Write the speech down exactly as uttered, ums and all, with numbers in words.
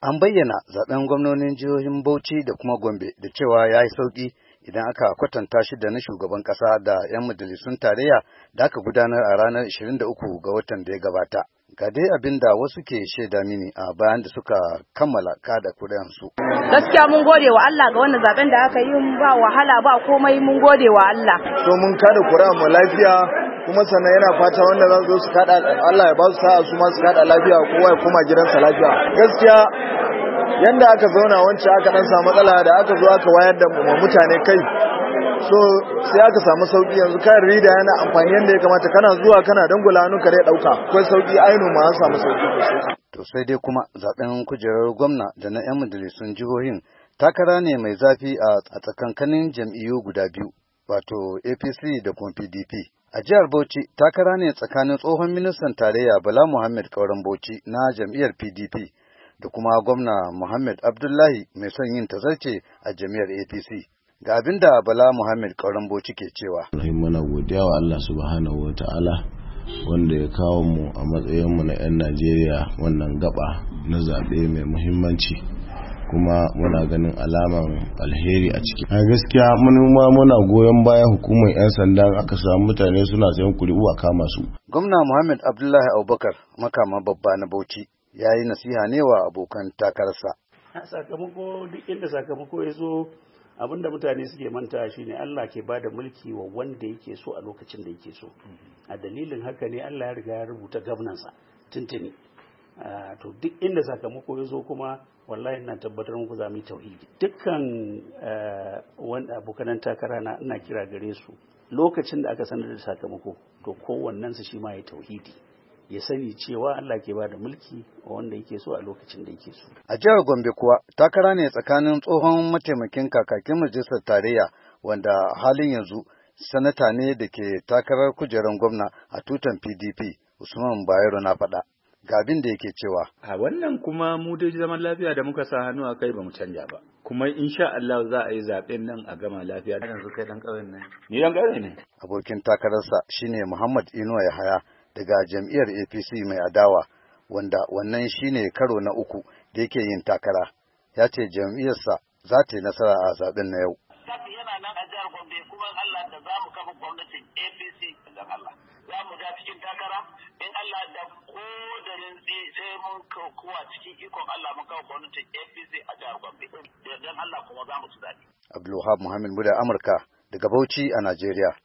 An bayyana zaben gwamnonin jihohin Bauchi da kuma Gombe da cewa ya yi sauƙi idan aka kwatanta shi da na shugaban ƙasa da 'yan majalisun tarayya da aka gudanar a ranar ashirin da uku ga watan da ya gabata. Ga dai abin da wasu ke shaida mini a bayan da suka kammala kada kuri'ansu. Gaskiya mun gode wa Allah ga wannan zaben da aka yi, ba wahala ba komai, mun gode wa Allah. So mun kada kuri'an mu lafiya, kuma sannan yana fata wanda za su kada Allah ya ba su sa'a su ma su kada lafiya, kowa ya koma gidansa lafiya. Gaskiya yanda aka zauna wancan aka dan samu matsala da aka zo aka wayar da mutane kai, so sai aka samu sauki. Yanzu kayan rida yana amfani yadda ya kamata, kana zuwa kana dangula hannu ka dai dauka, akwai sauki ainu ma an samu sauki. To sai dai kuma zaben kujerar gwamna da na 'yan majalisun jihohin takara ne mai zafi a tsakankanin jam'iyyu guda biyu, wato A P C da kuma P D P. A jihar Bauchi takara ne tsakanin tsohon ministan tarayya Bala Muhammad Kauran Bauchi na jam'iyyar P D P da kuma gwamna Muhammad Abdullahi mai son yin tazarce a jam'iyyar A P C. Ga abin da Bala Muhammad Kauran Bauchi ke cewa. Muna godiya wa Allah subhanahu wa ta'ala wanda ya kawo mu a matsayinmu na 'yan Najeriya wannan gaba na zaɓe mai muhimmanci, kuma muna ganin alaman alheri a ciki. A gaskiya mun ma muna goyon bayan hukumar 'yan sanda, aka samu mutane suna sayan kuri'u a kama su. Gwamna Muhammad Abdullahi Abubakar, makama babba na Bauchi, ya yi nasiha ne wa abokan takararsa. Sakamako, duk inda sakamako ya zo, abinda mutane suke manta shi ne Allah ke bada mulki wa wanda yake so a lokacin da yake so. A dalilin haka ne Allah ya riga ya rubuta gwamnansa tuntuni. To duk inda sakamako ya zo kuma wallahi ina tabbatar muku za mu yi tauhidi. Dukkan wanda abokanan takara na ina kira gare su, lokacin da aka sanar da sakamako to kowannen su shi ma ya tauhidi, ya sani cewa Allah ke bada mulki wanda yake so a lokacin da yake so. A jihar Gombe kuwa takara ne tsakanin tsohon mataimakin kakakin majalisar tarayya wanda halin yanzu sanata ne da ke takarar kujerar gwamna a tutan P D P, Usman Bayero na faɗa. Ga abin da yake cewa. A wannan kuma mu dai zaman lafiya da muka sa hannu a kai ba mu canja ba. Kuma insha Allah za a yi zaben nan a gama lafiya. Yanzu kai dan ƙauyen ne. Ni dan ƙauye ne. Abokin takararsa shine Muhammad Inuwa Yahaya daga jam'iyyar A P C mai adawa, wanda wannan shine karo na uku da yake yin takara. Ya ce jam'iyyarsa za ta yi nasara a zaben na yau. Yana nan a jihar Gombe, kuma Allah da za mu kafa gwamnatin A P C dan Allah. Za mu ga cikin takara in Allah da ko da rinzi sai mun kowa cikin ikon Allah mun kafa gwamnatin A P C a jihar Gombe. Dan Allah kuma za mu ci daɗi. Abdulwahab Muhammad Muda Amurka daga Bauchi a Najeriya.